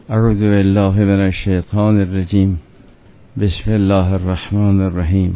اعوذ بالله من الشیطان الرجیم. بسم الله الرحمن الرحیم.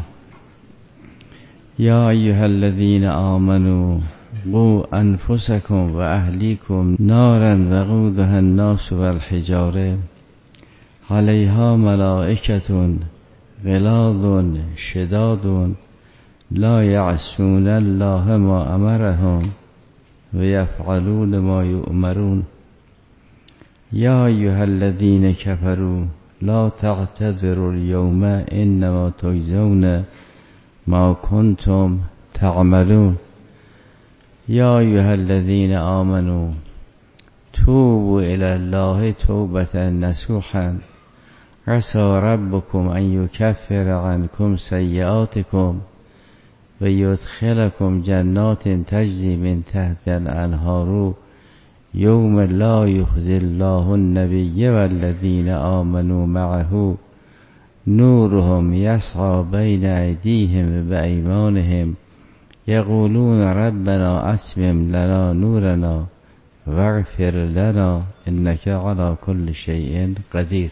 یا ایها الذین آمنوا قوا انفسکم و اهلیکم نارا وقودها الناس والحجاره علیها ملائکة غلاظ شداد لا یعصون الله ما امرهم و یفعلون ما یؤمرون. یا ایها الذین کفروا لا تعتذروا اليوم انما تجزون ما کنتم تعملون. یا ایها الذین آمنوا توبوا الی الله توبة نصوحا عسى ربكم ان یکفر عنکم سیئاتکم و یدخلکم جنات تجری من تحت الانهار یوم لا یخزی الله النبی والذین آمنوا معه نورهم یسعی بین ایدیهم و بایمانهم یقولون ربنا اتمم لنا نورنا واغفر لنا انک علی کل شیء قدیر.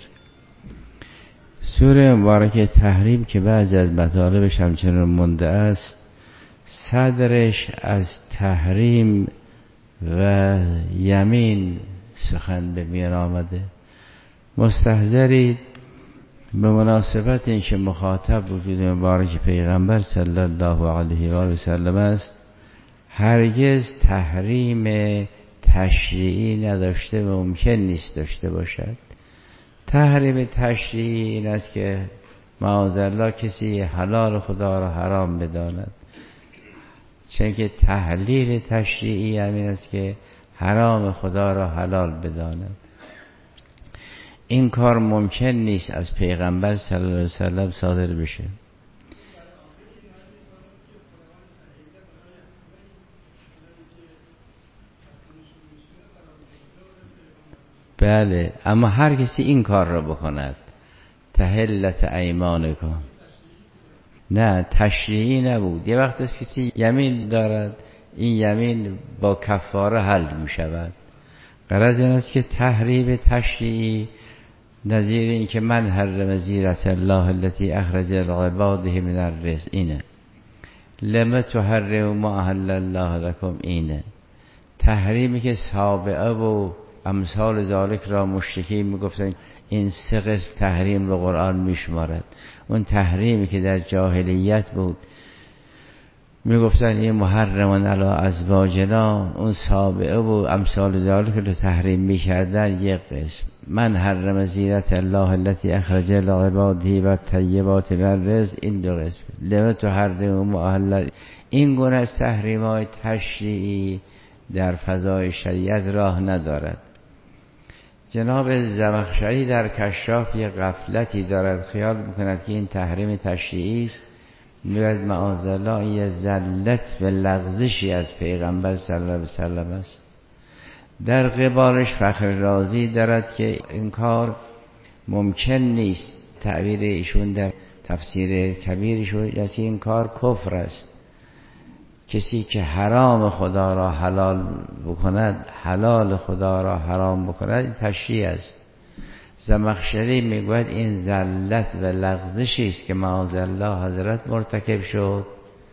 سوره مبارکه تحریم که بعضی از مطالبش همچنان مونده است، صدرش از تحریم و یمین سخن به میان آمده. مستحضرید به مناسبت این که مخاطب وجود مبارک پیغمبر صلی الله علیه و آله و سلم است، هرگز تحریم تشریعی نداشته و ممکن نیست داشته باشد. تحریم تشریعی این است که معاذالله کسی حلال خدا را حرام بداند، چون که تحلیل تشریعی همین است که حرام خدا را حلال بداند. این کار ممکن نیست از پیغمبر صلی الله علیه وسلم صادر بشه. بله، اما هر کسی این کار را بکند تحلت ایمانکم، نه تشریعی نبود. یه وقت است کسی یمین دارد، این یمین با کفاره حل می شود. غرض این است که تحریم تشریعی نظیر این که من حرم زینة الله التي اخرج لعباده من الرزق اینه، لم تحرموا ما احل الله لكم اینه. تحریمی که سابعه و امثال ذالک را مشرکین میگفتن این سه قسم تحریم رو قرآن میشمارد. اون تحریمی که در جاهلیت بود میگفتن این محرمون علی ازواجنا، اون سابعه و امثال ذالک رو تحریم میکردن یک قسم. من حرم زینة الله التي اخرج لعباده و الطیبات من الرزق این دو قسم. لم تحرموا ما احل، این گونه از تحریم‌های تشریعی در فضای شریعت راه ندارد. جناب زمخشری در کشاف یک غفلتی دارد، خیال میکند که این تحریم تشریعی است، میگوید معاذالله این یه ذلت و لغزشی از پیغمبر صلی الله علیه وسلم است. در قبالش فخر رازی دارد که این کار ممکن نیست. تعبیر ایشون در تفسیر کبیرشون است که این کار کفر است. کسی که حرام خدا را حلال بکند، حلال خدا را حرام بکند، این تشریع است. زمخشری میگوید این ذلت و لغزشی است که معاذالله حضرت مرتکب شد.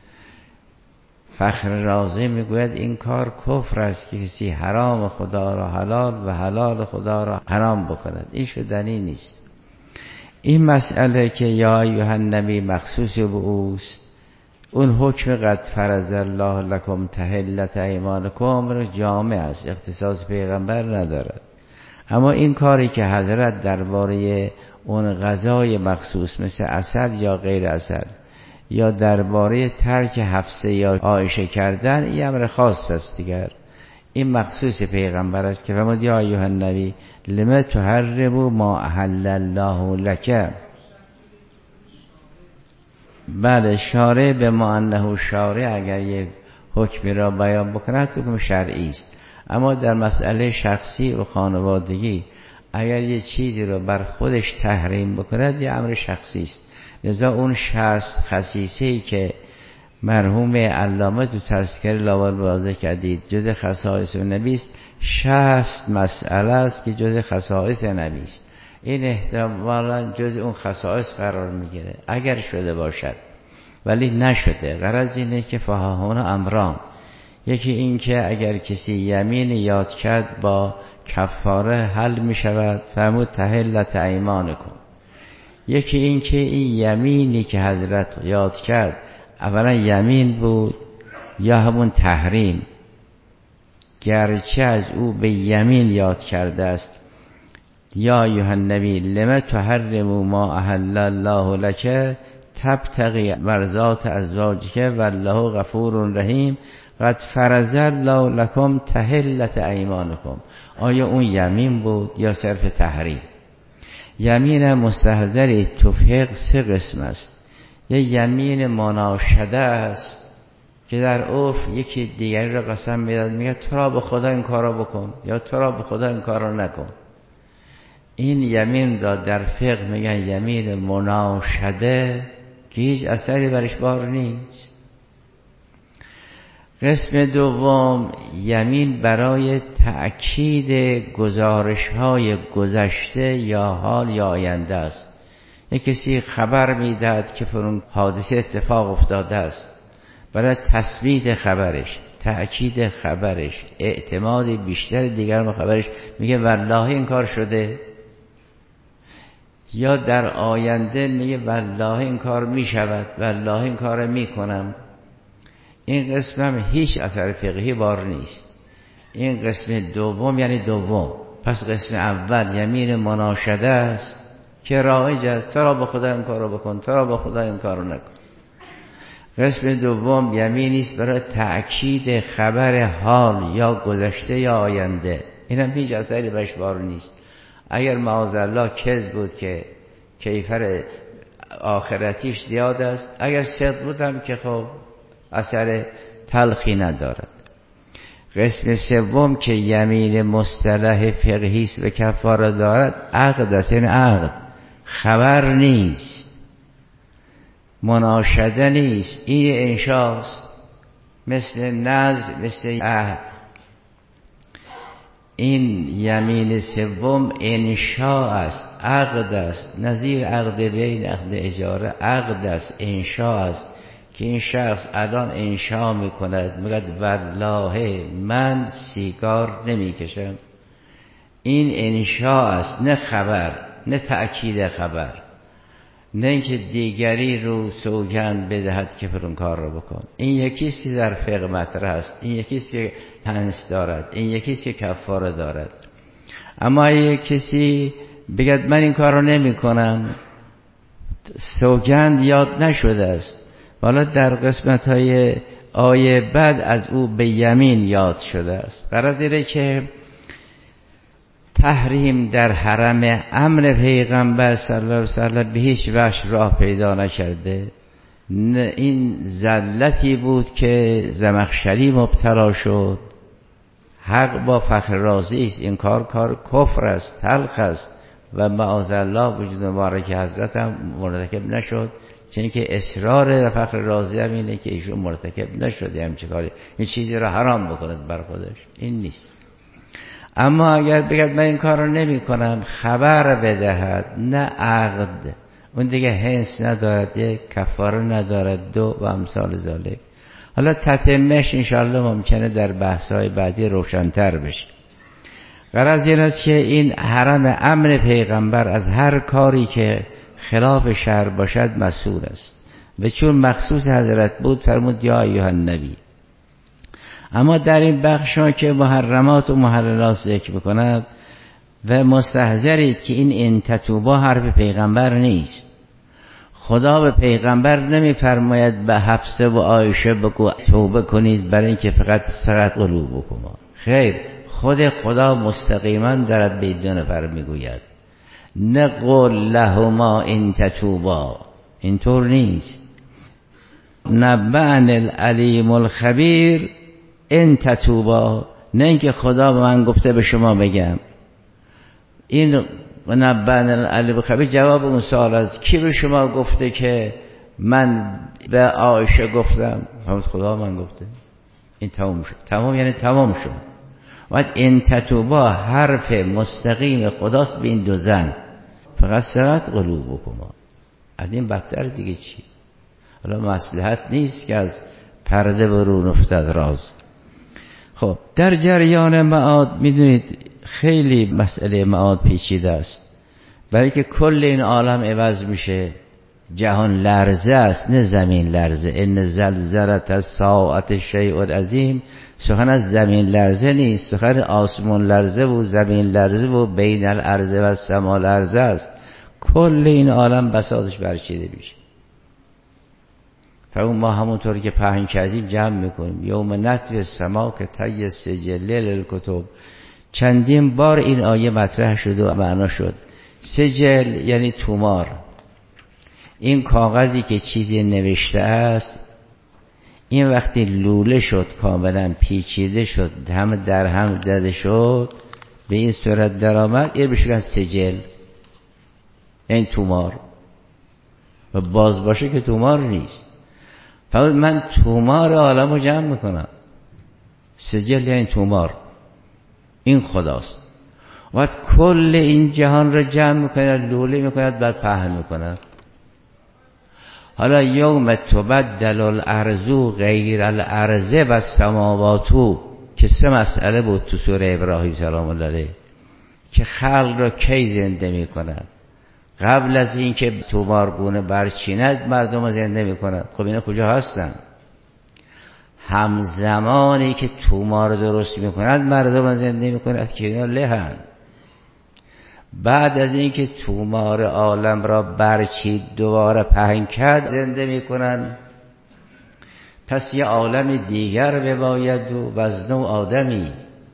فخر رازی میگوید این کار کفر است که کسی حرام خدا را حلال و حلال خدا را حرام بکند. این شدنی نیست. این مسئله که یا ایها النبی مخصوص به اوست، اون حکم قد فرض الله لکم تحلت ایمانکم جامع است، اختصاص پیغمبر ندارد. اما این کاری که حضرت درباره اون غذای مخصوص مثل عسل یا غیر عسل یا درباره ترک حفصه یا عایشه کردن، این امر خاص است دیگر. این مخصوص پیغمبر است که فرمود یا ایها النبی لم تحرموا ما احل الله لک. بله، شارع به ما انه شارع اگر یک حکمی را بیان بکند حکم شرعی است. اما در مسئله شخصی و خانوادگی اگر یه چیزی رو بر خودش تحریم بکند یه امر شخصی است. لذا اون شخص خصیصه‌ای که مرحوم علامه تو تذکره لاول واضح کردید جز خصائص نبی است. 60 مسئله است که جز خصائص نبی است. این احتمالاً جز اون خصائص قرار میگیره اگر شده باشد، ولی نشده. غرض اینه که فهاهون امران، یکی این که اگر کسی یمین یاد کرد با کفاره حل می شود، فرمود تحلت ایمانکم. یکی این که این یمینی که حضرت یاد کرد اولا یمین بود یا همون تحریم، گرچه از او به یمین یاد کرده است. یا ایها النبی لم تحرموا ما احل الله لك تبتغی مرضات ازواجک والله غفور رحیم قد فرض الله لكم تحلت ایمانکم. آیا اون یمین بود یا صرف تحریم؟ یمین مستحضری توفیق 3 قسم است. یه یمین مناشده است که در عرف یکی دیگری را قسم میداد، میگه تو را به خدا این کار را بکن یا تو را به خدا این کار را نکن. این یمین را در فقه میگن یمین مناشده که هیچ اثری برش بار نیست. قسم دوم یمین برای تأکید گزارش‌های گذشته یا حال یا آینده است. یک کسی خبر میدهد که فلان حادثه اتفاق افتاده است، برای تثبیت خبرش، تأکید خبرش، اعتماد بیشتر دیگران به خبرش میگه والله این کار شده، یا در آینده میگه والله این کار میشود، والله این کار میکنم. این قسم هم هیچ اثر فقهی بار نیست. این قسم دوم یعنی دوم. پس قسم اول یمین مناشده است که رایج است، تو را به خدا این کار رو بکن، تو را به خدا این کار رو نکن. قسم دوم یمینی است برای تأکید خبر حال یا گذشته یا آینده. این هم هیچ اثری بهش بار نیست. اگر معاذالله کذب بود که کیفر آخرتیش زیاد است، اگر صدق بودم که خب اثر تلخی ندارد. قسم سوم که یمین مصطلح فقهی است و کفاره دارد عقد است، یعنی عقد، خبر نیست، مناشده نیست، این انشاست، مثل نذر، مثل عهد. این یمین سوم انشاء است، عقد است، نظیر عقد بین، عقد اجاره، عقد است، انشاء است که این شخص الان انشاء میکند، میگه والله من سیگار نمیکشم. این انشاء است، نه خبر، نه تأکید خبر، نه اینکه دیگری رو سوگند بدهد که فرون کار رو بکن. این یکیست که در فقه مطرح است، این یکیست که پنس دارد، این یکیست که کفاره دارد. اما یک کسی بگد من این کار رو نمی کنم، سوگند یاد نشده است، حالا در قسمت های آیه بعد از او به یمین یاد شده است. غرض اینه که تحریم در حرم امر پیغمبر صلی الله علیه وسلم به هیچ وجه راه پیدا نکرده. این زلتی بود که زمخشری مبتلا شد. حق با فخر رازی است، این کار کفر است، تلخ است و معاذالله وجود مبارک حضرت هم مرتکب نشد، چون که اصرار فخر رازی هم اینه که ایشون مرتکب نشده همچه کاری، این چیزی را حرام بکند بر خودش، این نیست. اما اگر بگد من این کار رو نمی کنم، خبر بدهد، نه عقد، اون دیگه حنس ندارد، یک کفاره ندارد، دو و امثال ذالک. حالا تتمهش انشاءالله ممکنه در بحث‌های بعدی روشن‌تر بشه. غرض این است که این حرم امر پیغمبر از هر کاری که خلاف شرع باشد مسئول است و چون مخصوص حضرت بود فرمود یا ایها النبی. اما در این بخشا که محرمات و محللات ذکر بکند و مستحضرید که این انتتوبا حرف پیغمبر نیست. خدا به پیغمبر نمی فرماید به حفصه و عایشه بگو توبه کنید برای اینکه فقط سرت قلوبکم. خیر، خود خدا مستقیما دارد به دو نفر میگوید نقول لهما ان تتوبا، اینطور نیست. نبأن العلیم الخبیر ان تتوبا، نه اینکه خدا به من گفته به شما بگم. این نبأن العلیم الخبیر جواب اون سوال است، کی به شما گفته که من به عایشه گفتم، خدا من گفته، این تمام شد. تمام یعنی تمام شد. باید این تتوبا حرف مستقیم خداست به این دو زن، فقط سرت قلوبکما. از این بدتر دیگه چی؟ حالا مصلحت نیست که از پرده برون افتد راز. خب در جریان معاد میدونید خیلی مسئله معاد پیچیده است، برای که کل این عالم عوض میشه. جهان لرزه است نه زمین لرزه. ان زلزلة الساعة شیء عظیم. سخن از زمین لرزه نیست، سخن آسمان لرزه و زمین لرزه و بین الارض و السما لرزه است. کل این عالم بساطش برچیده میشه. فاون ما همونطور که پهن کردیم جمع میکنیم. یوم نطوی السما که طی السجل للکتب. چندین بار این آیه مطرح شد و معنا شد. سجل یعنی تومار. این کاغذی که چیزی نوشته است، این وقتی لوله شد، کاملا پیچیده شد، هم در هم زده شد، به این صورت در آمد، این بهش میگن سجل، این تومار. و باز باشه که تومار نیست. فقط من تومار عالم رو جمع میکنم. سجل یعنی تومار، این خداست. و کل این جهان رو جمع میکند، لوله میکند، بعد پهن میکند. حالا یوم تبدل الارض غیر الارض و السماوات، که سه مسئله بود تو سوره ابراهیم سلام الله علیه، که خلق را کی زنده میکند. قبل از این که تومارگونه برچیند مردم را زنده میکند. خب اینا کجا هستن؟ همزمانی که تومار درست میکند مردم را زنده میکند که اینا لهند. بعد از این که تومار عالم را برچید دوباره پهن کرد زنده میکنن. پس یه عالم دیگر بباید و وزن و آدمی.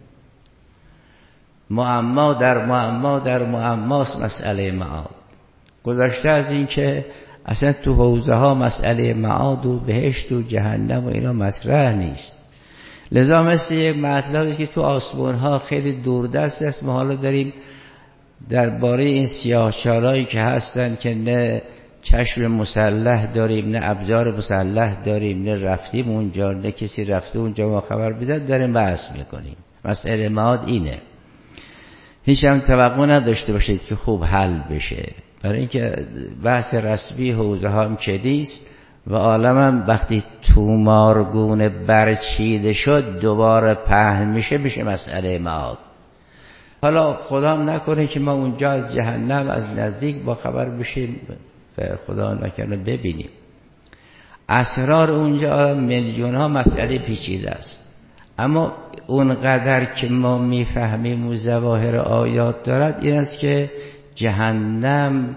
معما در معما در معماست مسئله معاد. گذشته از این که اصلا تو حوزه ها مسئله معاد و بهشت و جهنم و اینا مطرح نیست. لذا مثل یک مطلبی که تو آسمان ها خیلی دوردست است. ما حالا داریم درباره این سیاهچالایی که هستن که نه چشم مسلح داریم، نه ابزار مسلح داریم، نه رفتیم اونجا، نه کسی رفته اونجا ما خبر بده، داریم بحث میکنیم. مسئله معاد اینه. هیچ هم توقع نداشته باشید که خوب حل بشه، برای اینکه بحث رسمی حوزه ها هم چدیست و عالم هم وقتی تومارگونه برچیده شد دوباره پهن میشه مسئله معاد. حالا خدا نکنه که ما اونجا از جهنم از نزدیک با خبر بشیم و خدا نکنه ببینیم. اسرار اونجا میلیون ها مسئله پیچیده است، اما اونقدر که ما میفهمیم و ظواهر آیات دارد این است که جهنم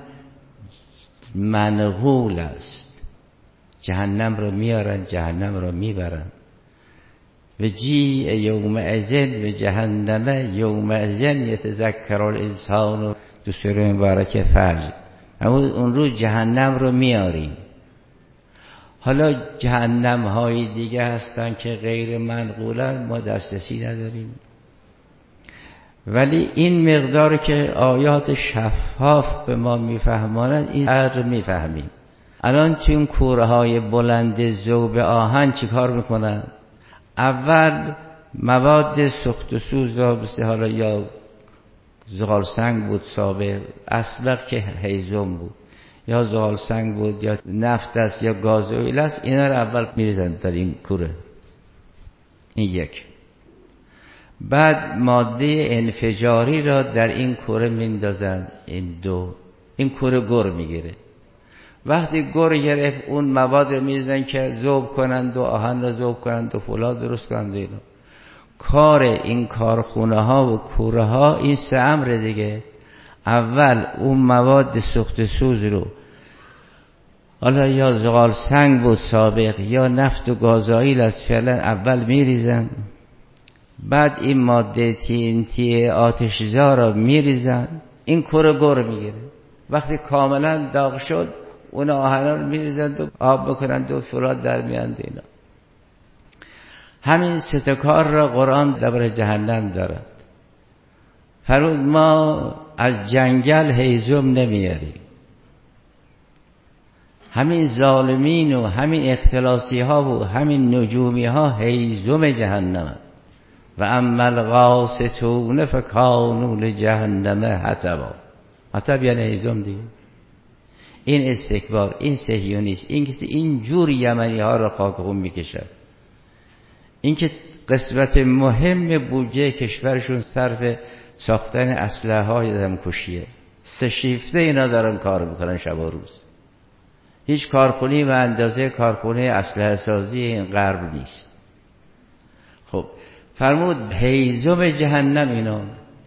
منغول است. جهنم رو میارن، جهنم رو میبرن. و جیء یومئذ و جهنم یومئذ یتذکر الانسان، تو سوره مبارکه فجر. اما اون روز جهنم رو میاریم. حالا جهنم های دیگه هستن که غیر منقولن، ما دسترسی نداریم. ولی این مقدار که آیات شفاف به ما میفهمانند این قدر میفهمیم. الان تو این کوره های بلند ذوب آهن چی کار میکنن؟ اول مواد سوخت و سوز را مثل حالا یا زغال سنگ بود سابق، اسبق که هیزم بود، یا زغال سنگ بود یا نفت است یا گازوئیل است، اینا رو اول میریزن در این کوره. این یک. بعد ماده انفجاری را در این کوره میندازن. این دو. این کوره گر میگیره. وقتی گر گرفت اون مواد رو میریزن که ذوب کنند و آهن رو ذوب کنند و فولاد درست کنند و اینا. کار این کارخونه ها و کوره ها این سه امر دیگه. اول اون مواد سوخت سوز رو، حالا یا زغال سنگ بود سابق یا نفت و گازوئیل است فعلا، اول میریزن. بعد این ماده TNT آتش‌زا را میریزن. این کوره گر میگیره. وقتی کاملا داغ شد اون آهنا رو میریزند و آب میکنند و فولاد در میاند. اینا همین سه کار را قرآن درباره جهنم دارد. فرمود ما از جنگل هیزم نمیاریم. همین ظالمین و همین اختلاسی ها و همین نجومی ها هیزم جهنم. و اما القاسطون فکانوا لجهنم حطبا. حطب یعنی هیزم دیگه. این استکبار، این صهیونیست، این کسی این جور یمنی ها رو خاک خون میکشد. این که قسمت مهم بودجه کشورشون صرف ساختن اسلحه های آدمکشیه. 3 شیفته اینا دارن کار میکنن شب و روز. هیچ کارخونه‌ای به اندازه کارخونه اسلحه سازی این غرب نیست. خب فرمود هیزم جهنم اینا.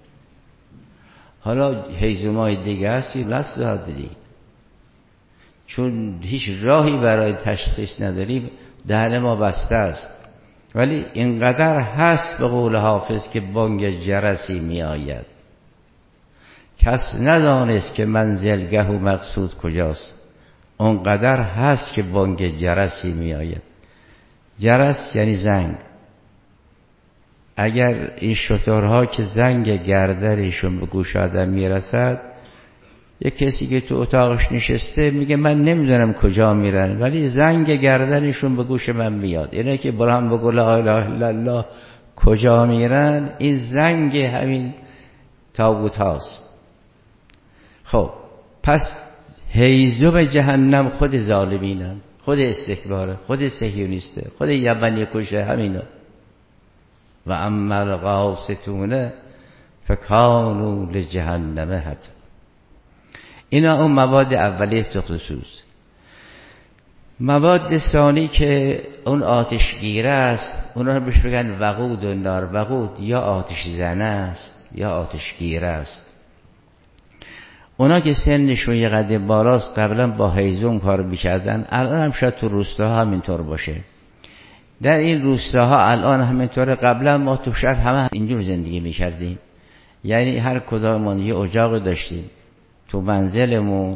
حالا هیزمای دیگه هست که لست دادی، چون هیچ راهی برای تشخیص نداریم، دهن ما بسته است. ولی اینقدر هست به قول حافظ که بانگ جرسی می آید، کس ندانست که منزلگه و مقصود کجاست. اونقدر هست که بانگ جرسی می آید. جرس یعنی زنگ. اگر این شترها که زنگ گردنشون به گوش آدم میرسد، یک کسی که تو اتاقش نشسته میگه من نمیدونم کجا میرن، ولی زنگ گردنشون به گوش من میاد. اینه که برام بگو لا اله الا الله کجا میرن، این زنگ همین تابوت هاست. خب پس هیزم جهنم خود ظالمینن، خود استکباره، خود صهیونیسته، خود یمنی کشه همینا. و اما القاسطون فکانوا لجهنم حطبا. اینا اون مواد اولیه خصوص. مواد ثانی که اون آتشگیره است، اونا رو بهش بگن وقود و نار. وقود یا آتش زنه است یا آتشگیره است. اونا که سنشون یه قدر بالاست، قبلا با هیزم کار میکردن، الان هم شاید تو روستاها همینطور باشه. در این روستاها الان همینطوره. قبلا ما تو شهر همه اینجور زندگی میکردیم، یعنی هر کدامون یه اجاق داشتیم تو منزلمون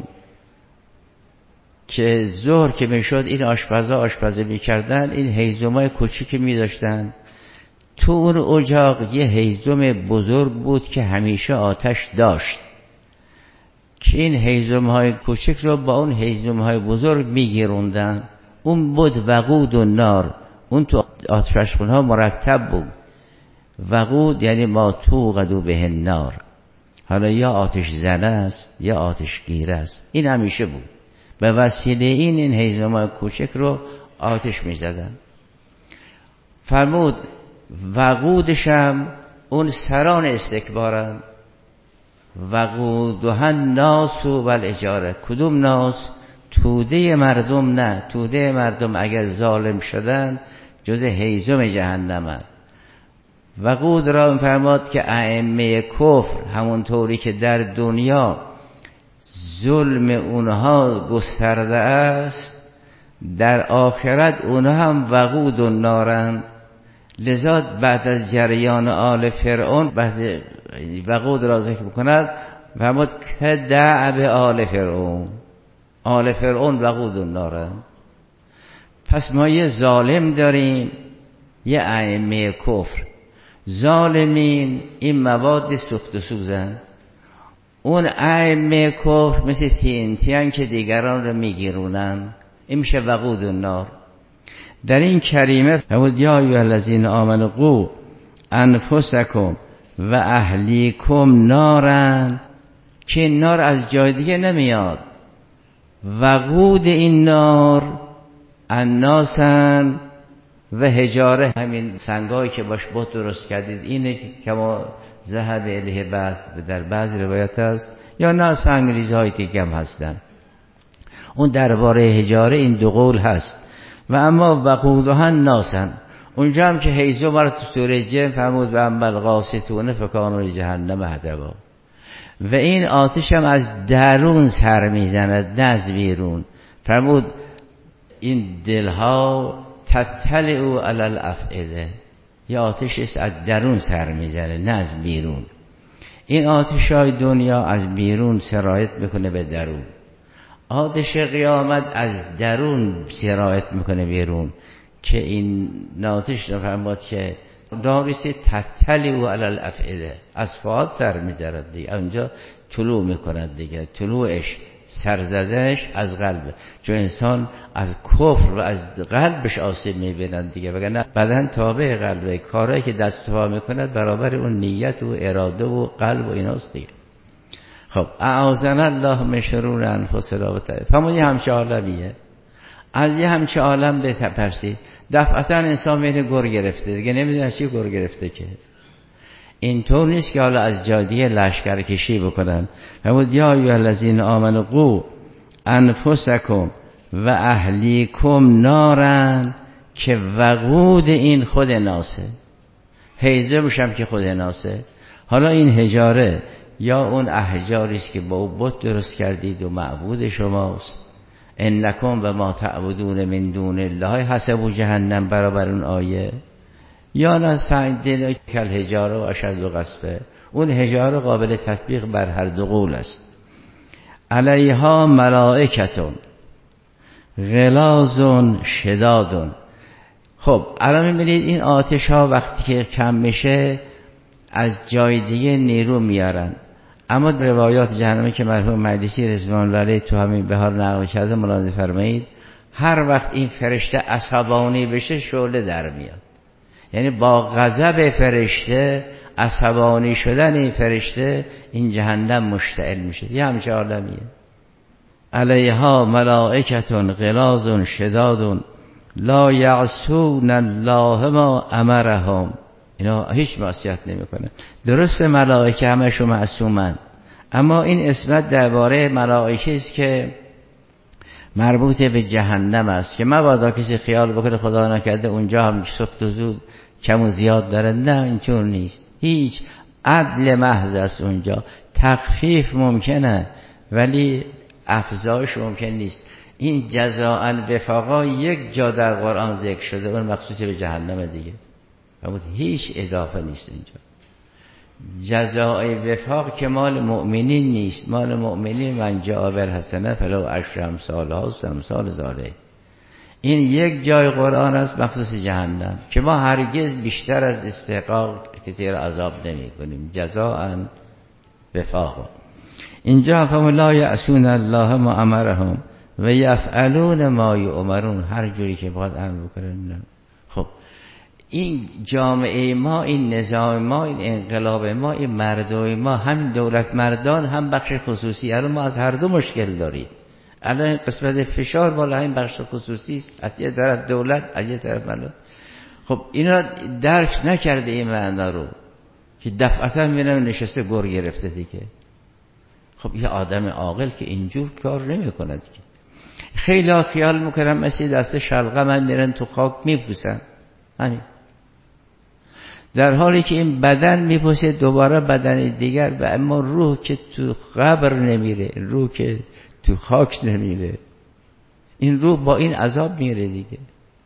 که ظهر که میشد این آشپزا آشپزی میکردن، این هیزمای کوچیکی میداشتن تو اون اجاق. یه هیزم بزرگ بود که همیشه آتش داشت، که این هیزمهای کوچیک رو با اون هیزمهای بزرگ میگیروندن. اون بود وقود و نار. اون تو آتشخونها مرتب بود. وقود یعنی ما توقدوا به النار. حالا یا آتش زنه است یا آتش گیره است. این همیشه بود. به وسیله این هیزم‌های کوچک رو آتش می‌زدن. فرمود وقودش هم اون سران استکبارن. وقودها الناس والحجاره. کدوم ناس؟ توده مردم نه. توده مردم اگر ظالم شدن جز هیزم جهنمن. وقود را فرماد که ائمه کفر همونطوری که در دنیا ظلم اونها گسترده است، در آخرت اونها هم وقود و نارن. لذا بعد از جریان آل فرعون بعد وقود را ذکر بکند، فرمود که دعب آل فرعون. آل فرعون وقود و نارن. پس ما یه ظالم داریم، یه ائمه کفر. ظالمین این مواد سوخت و سوزن. اون ائمه کفر مثل TNT که دیگران رو میگیرونن. این میشه وقود النار. در این کریمه فرمود یا ایها الذین آمنوا قوا انفسکم و اهلیکم نارن، که این نار از جای دیگه نمیاد. وقود این نار الناسن و حجاره، همین سنگایی که باش بت درست کردید. اینه که ما ذهب الیه بعض در بعض روایت است، یا نه سنگریزه های دیگه هم هستن. اون درباره حجاره این دو قول هست. و اما وقودها الناسن، اونجا هم که هیزم رو تو سوره جن فرمود و اما القاسطون فکانوا لجهنم حطبا. و این آتش هم از درون سر میزند نه از بیرون. فرمود این دلها تطلع علی الافئده، یا آتش است از درون سر میزنه نه از بیرون. این آتش های دنیا از بیرون سرایت میکنه به درون. آتش قیامت از درون سرایت میکنه بیرون، که این آتش رو فرمود که داریسی تطلع علی الافئده، از فؤاد سر میزند دیگه. اونجا طلوع میکند دیگه. طلوعش سرزدنش از قلبه، چون انسان از کفر و از قلبش آسیب میبینند دیگه، وگرنه بدن تابع قلبه، کارهایی که دست و پا میکنه برابر اون نیت و اراده و قلب و ایناست دیگه. خب اعاذنا الله من شرور انفسنا و فرمودی همچه عالمیه، از یه همچه عالم بترسید. دفعتا انسان بین گر گرفته دیگه، نمیدونه چی گر گرفته که. اینطور نیست که حالا از جادیه لشکر کشی بکنن. فرمود یا ایها الذین آمنوا قوا انفسکم و اهلیکم نارن، که وقود این خود ناسه، حیزه بشم که خود ناسه. حالا این حجاره یا اون احجاری است که با او بت درست کردید و معبود شماست، انکم و ما تعبدون من دون الله حسب جهنم، برابر اون آیه. یا نه سعیدین کل حجاره و اشد و قصفه، اون حجاره قابل تطبیق بر هر دو قول است. علیها ملائکتون غلاظ شداد. خب الان میبینید این آتش ها وقتی که کم میشه از جای دیگه نیرو میارن، اما روایات جهنمی که مرحوم مجلسی رضوان الله علیه تو همین بهار نقل کرده ملاحظه فرمایید، هر وقت این فرشته عصبانی بشه شعله در میاد، یعنی با غضب فرشته، عصبانی شدن این فرشته، این جهنم مشتعل میشه. یه همچه عالمیه. علیها ملائکتون غلاظ شداد لا یعصون الله ما امرهم، اینا هیچ معصیت نمیکنه. درسته ملائکه همشون معصومن، اما این اسمت درباره ملائکه است که مربوط به جهنم است، که مبادا کسی خیال بکنه خدا نکرده اونجا هم سفت و زود کم و زیاد داره. نه اینطور نیست، هیچ عدل محض است اونجا. تخفیف ممکنه ولی افزایش ممکن نیست. این جزاء وفاقا یک جا در قرآن ذکر شده، اون مخصوص به جهنم دیگه، هیچ اضافه نیست اینجا. جزاء وفاق که مال مؤمنین نیست، مال مؤمنین من جاء بالحسنه فله عشر امثالها و امثال ذلک. این یک جای قرآن است مخصوص جهنم که ما هرگز بیشتر از استحقاق کسی را عذاب نمی کنیم. جزاء وفاق. اینجا فهم لا یعصون الله ما امرهم و یفعلون ما یؤمرون، هر جوری که باید امر بکنن. خب این جامعه ما، این نظام ما، این انقلاب ما، این مردم ما، هم دولت مردان هم بخش خصوصی، الان ما از هر دو مشکل داریم. الان قسمت فشار بالا این بخش خصوصی است، از یه طرف دولت، از یه طرف مردم. خب اینا درک نکرده این معنا رو که دفعتا میبینم نشسته گر گرفته دیگه. خب یه آدم عاقل که اینجور کار نمی‌کند که. خیلی خیال میکنم مثل دست شلغم من میرن تو خاک میپوسن، همین، در حالی که این بدن میپوسه دوباره بدن دیگر، و اما روح که تو قبر نمیره، روح که تو خاک نمیره، این روح با این عذاب میره دیگه.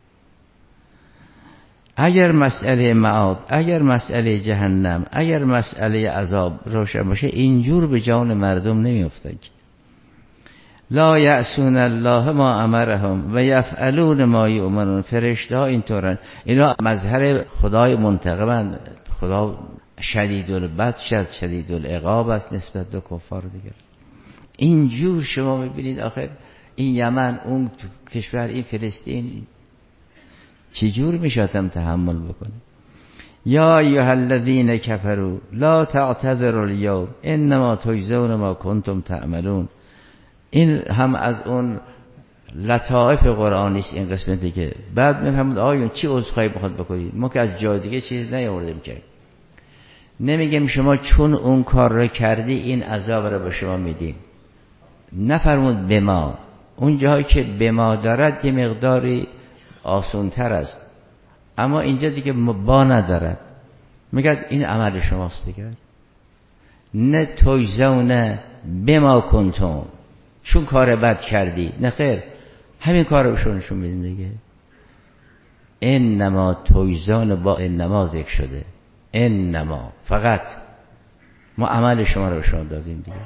اگر مسئله معاد، اگر مسئله جهنم، اگر مسئله عذاب روشن باشه اینجور به جان مردم نمیافتن. لا یعصون الله ما امرهم و یفعلون ما یؤمرون. فرشته ها اینطورن، اینا مظهر خدای منتقمن، خدا شدید البطش، شدید العقاب است نسبت به کفار دیگر. اینجور شما میبینید آخر این یمن، اون تو کشور، این فلسطین چجور میشاتم تحمل بکنه. یا ایها الذین کفروا لا تعتذروا اليوم انما تجزون ما کنتم تعملون. این هم از اون لطائف قرآنی است این قسمتی که بعد میفهمید آیون چی عذرخواهی بخواد بکنید. ما که از جای دیگه چیز نیاوردیم که نمیگیم شما چون اون کار رو کردی این عذاب رو به شما میدیم. نفرمود به ما، اون جایی که به ما دارد یه مقداری آسان‌تر است، اما اینجا دیگه با ندارد، میگه این عمل شماست دیگه. نه تجزون بما کنتم، چون کار بد کردی، نه خیر، همین کار رو شونشون میدین دیگه. انما تجزون با انما ذکر شده، انما فقط ما عمل شما رو شما دادیم دیگه.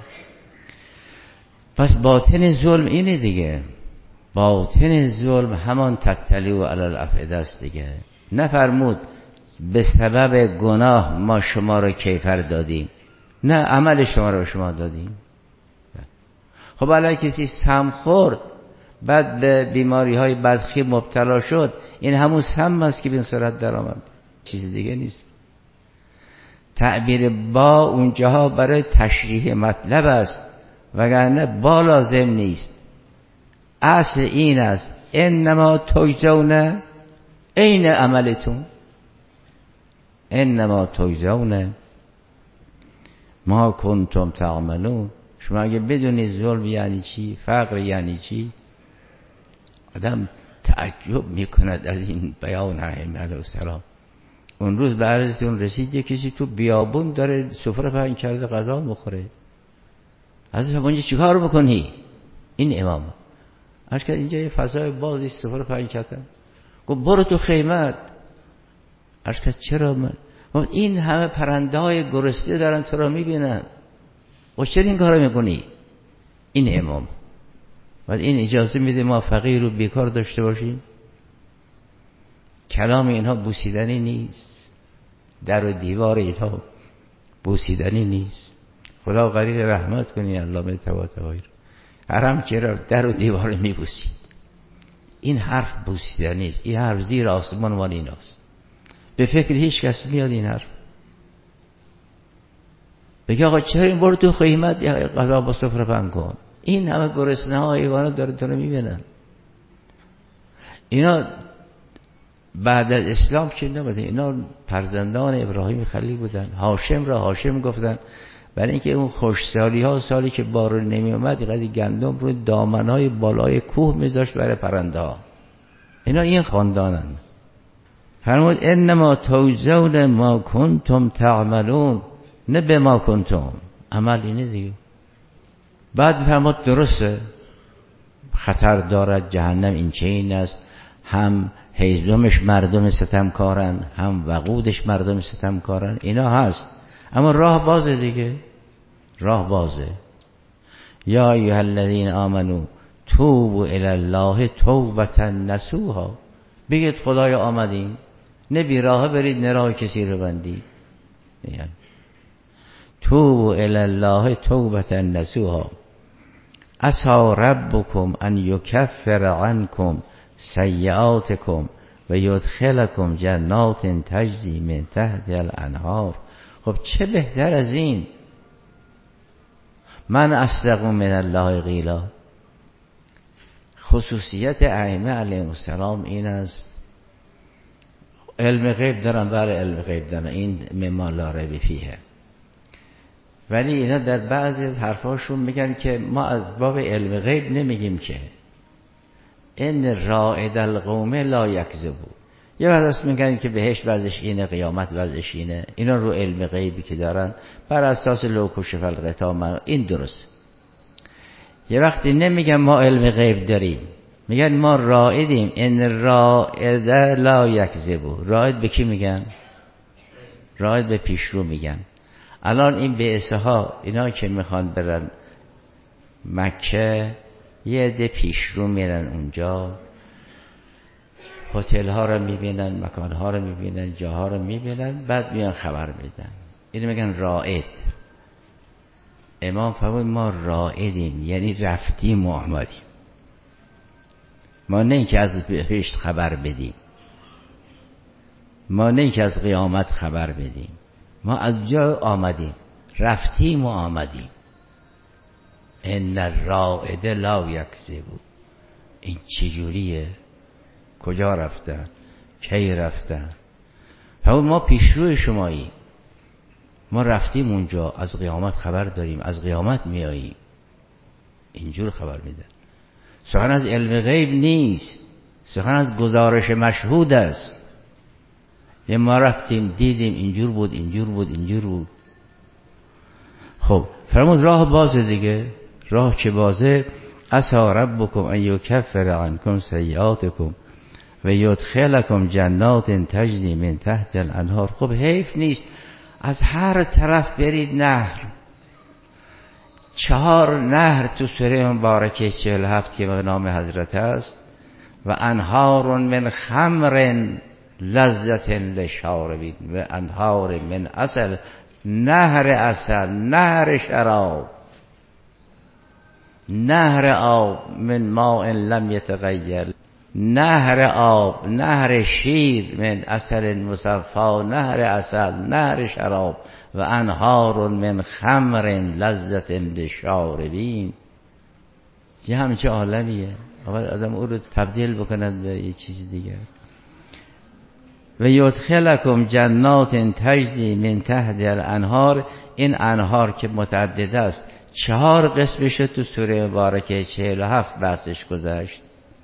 پس باطن ظلم اینه دیگه، باطن ظلم همان تتلو علی الافئده است دیگه. نفرمود به سبب گناه ما شما رو کیفر دادیم، نه عمل شما رو شما دادیم. خب الان کسی سم خورد بعد به بیماری های بدخی مبتلا شد، این همون سم است که به این صورت در آمد، چیز دیگه نیست. تعبیر با اونجاها برای تشریح مطلب است، وگرنه با لازم نیست. اصل این است انما تجزون عین عملتون، انما تجزون ما کنتم تعملون. شما اگه بدونید ظلم یعنی چی، فقر یعنی چی، آدم تعجب میکند از این بیان ائمه علیهم السلام. اون روز به عرضتون رسید یه کسی تو بیابون داره سفره پهن کرده غذا میخوره. حضرت اونجا چیکار بکنی؟ این امام عرض کرد اینجا یه فضای بازی سفره پهن کردن. گفت برو تو خیمت. عرض کرد چرا؟ من این همه پرنده های گرسنه دارن تو را میبینن، و چرا این کارو میکنی؟ این امام بعد این اجازه میده ما فقیر و بیکار داشته باشیم؟ کلام اینها بوسیدنی نیست، در و دیوار اینها بوسیدنی نیست. خدا غریق رحمت کنی علامه طباطبایی رو، حرم چرا در و دیوار میبوسید؟ این حرف بوسیدنی نیست، این حرف زیر آسمان مال ایناست. به فکر هیچ کس میاد این حرف بگه آقا چرا این برو تو خیمت غذا با سفره پهن کن؟ این همه گرسنه ها ایوانا داره تو رو میبینن. اینا بعد از اسلام که نبوده، اینا فرزندان ابراهیم خلیل بودن. هاشم را هاشم گفتن برای اینکه اون خوشسالی ها سالی که بارون نمی اومد اینقدر گندم رو دامنهای بالای کوه میذاشت برای پرنده ها. اینا این خاندانن. فرمود انما تجزون ما کنتم تعملون، نه به ما کنتم، عمل اینه دیگه. بعد فرمود درسته خطر دارد جهنم، این چه این است، هم هیزمش مردم ستمکارن، هم وقودش مردم ستمکارن، اینا هست، اما راه بازه دیگه، راه بازه. یا ایها الذین آمنو توبوا الی الله توبة نصوحا. بگید خدایا آمدیم، نه بی راه برید نه راه کسی رو بندید. توبوا الی الله توبة نصوحا عسی ربکم ان یکفر عنکم سیئاتکم و یدخلکم جنات تجری من تحت الانهار. خب چه بهتر از این؟ من اصدق من الله قیلا. خصوصیت ائمه علیهم السلام این است. علم غیب دارن، بله علم غیب دارن، این مما لا ریب فیه، ولی اینا در بعضی از حرفاشون میگن که ما از باب علم غیب نمیگیم که ان رائد القوم لا یکذبوا. یه وقت است میگن که بهشت وضعش اینه، قیامت وضعش اینه. اینا رو علم غیبی که دارن بر اساس لو کشف الغطا، این درست. یه وقتی نمیگن ما علم غیب داریم، میگن ما رائدیم. ان رائد لا یکذبوا. رائد به کی میگن؟ رائد به پیشرو میگن. الان این بعثه ها اینا که میخوان برن مکه، یه عده پیشرو میرن اونجا، هتل ها رو میبینن، مکان ها رو میبینن، جاها رو میبینن، بعد میان خبر میدن. اینو میگن رائد. امام فرمود ما رائدیم، یعنی رفتیم و آمدیم. ما نه اینکه از بهشت خبر بدیم، ما نه اینکه از قیامت خبر بدیم، ما از جا آمدیم، رفتیم و آمدیم. ان الرائد لا یکذب. این چجوریه؟ کجا رفتن؟ کی رفتن؟ ما پیشروی شمایی، ما رفتیم اونجا، از قیامت خبر داریم، از قیامت میاییم. اینجور خبر میدن. سخن از علم غیب نیست، سخن از گزارش مشهود است. یه ما رفتیم دیدیم اینجور بود، اینجور بود، اینجور بود. خب فرمود راه بازه دیگه. راه که بازه؟ عسی ربکم ان یکفر عنکم سیئاتکم و یدخلکم جنات تجری من تحت الانهار. خب حیف نیست از هر طرف برید نهر. 4 نهر تو سوره مبارکه 47 که به نام حضرت است. و انهار من خمر لذت للشاربین و انهار من عسل. نهر عسل، نهر شراب. نهر آب من ماء لم یتغیر، نهر آب، نهر شیر من عسل مصفا، نهر عسل، نهر شراب و انهار من خمر لذت للشاربین. یه همچه عالمیه، آدم او رو تبدیل بکند به یه چیز دیگر. و یدخلکم جنات تجری من تحت الانهار. این انهار که متعدد است، 4 قسمش تو سوره مبارکه 47 بحثش گذشت.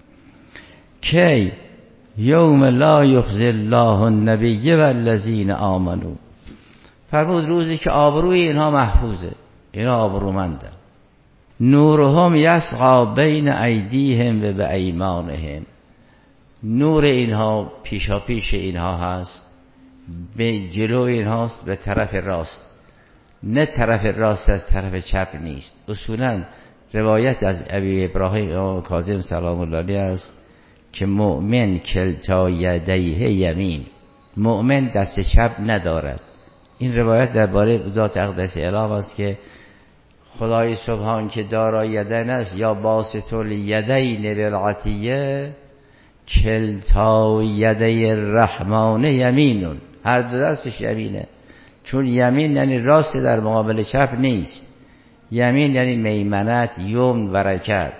کی یوم لا یخزی الله النبی والذین آمنوا، فرمود روزی که آبروی اینها محفوظه، اینها آبرومندن. نورهم یسعی بین ایدیهم و بایمانهم، نور اینها پیشا پیش اینها هست، به جلو اینهاست، به طرف راست، نه طرف راست از طرف چپ نیست. اصولا روایت از ابی ابراهیم کاظم سلام الله علیه است که مؤمن کلتا یدیه یمین، مؤمن دست چپ ندارد. این روایت درباره ذات اقدس اله است که خدای سبحان که دارای یدین است، یا باسط الیدین للعطیه کلتا یدی الرحمن یمینون، هر دو دستش یمینه. چون یمین یعنی راست در مقابل چپ نیست، یمین یعنی میمنت، یمن، برکت.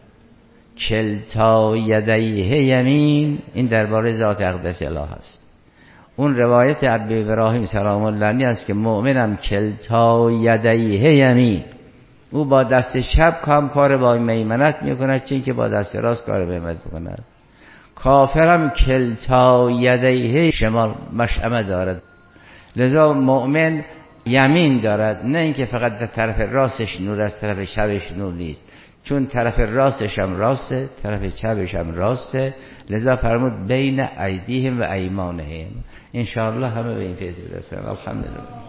کلتا یدیه یمین، این درباره ذات اقدس اله است. اون روایت ابی ابراهیم سلام الله علیه است که مؤمنم کلتا یدیه یمین، او با دست چپ کار با میمنت میکند، چون که با دست راست کار میمنت میکند. کافرم کلتا یدیه شمال، مشأمه دارد. لذا مؤمن یمین دارد، نه اینکه فقط در طرف راستش نور است طرف چپش نور نیست، چون طرف راستش هم راسته طرف چپش هم راسته. لذا فرمود بین ایدیهم و ایمانهم. ان شاء الله همه به این فیض برسن. الحمدلله.